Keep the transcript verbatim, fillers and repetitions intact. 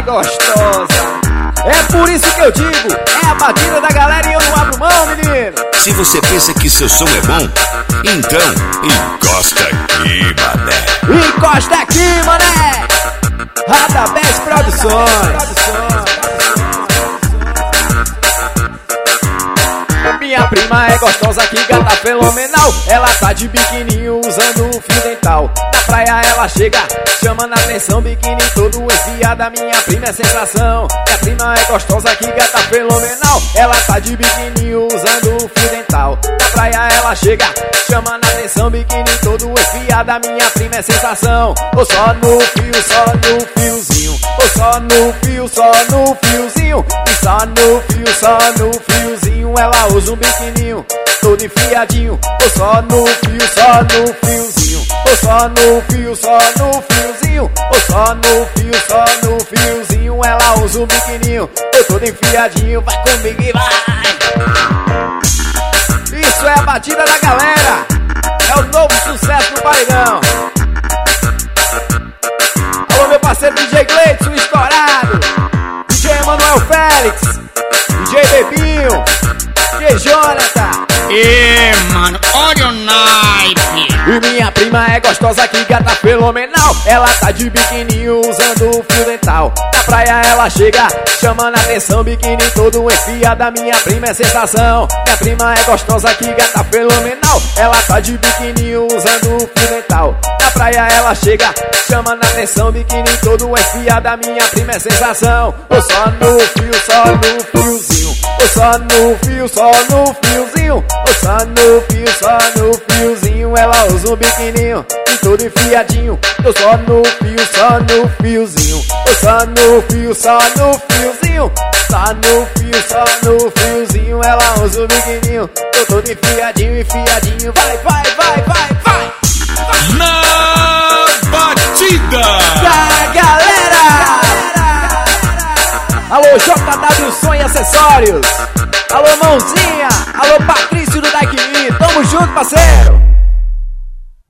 gostosa. É por isso que eu digo, é a batida da galera e eu não abro mão, menino. Se você pensa que seu som é bom, então encosta aqui, mané. Encosta aqui, mané. Radabés Produções. Minha prima é gostosa, que gata fenomenal. Ela tá de biquininho usando o fio dental. Na praia ela chega, chamando a atenção. Biquíni todo enfiada, minha prima é sensação. Minha prima é gostosa, que gata fenomenal. Ela tá de biquininho usando o fio dental. Na praia ela chega, chamando a atenção. Biquíni todo enfiada, minha prima é sensação. Ou só no fio, só no fiozinho. Ou só no fio, só no fiozinho. E só no fio, só no fiozinho. Ela usa um biquininho todo enfiadinho. Ou só no fio, só no fiozinho. Ou só no fio, só no fiozinho. Ou só no fio, só no fiozinho. Ela usa um biquininho todo enfiadinho. Vai comigo e vai. Isso é a batida da galera. É o novo sucesso do paredão. Alô, meu parceiro D J Gleidson, estourado. D J Emanuel Félix, D J Bebinho, D J Jonathan. Ê, mano, olha o naipe. E minha prima é gostosa, que gata fenomenal. Ela tá de biquininho usando o fio dental. Na praia ela chega, chamando a atenção. Biquíni todo enfiada, minha prima é sensação. Minha prima é gostosa, que gata fenomenal. Ela tá de biquininho usando o fio dental. Na praia ela chega, chamando a atenção. Biquíni todo enfiada, minha prima é sensação. Ou só no fio, só no fiozinho. Ou só no fio, só no fiozinho. Ou só no fio, só no fiozinho. Ela usa um biquininho e todo enfiadinho. Eu só no fio, só no fiozinho. Eu só no fio, só no fiozinho. Só no fio, só no fiozinho. Ela usa um biquininho, eu todo enfiadinho, enfiadinho. Vai, vai, vai, vai, vai. Na batida Da galera. Alô, J W Som e Acessórios. Alô, Mãozinha. Alô, Patrício do Daiquiri. Tamo junto, parceiro.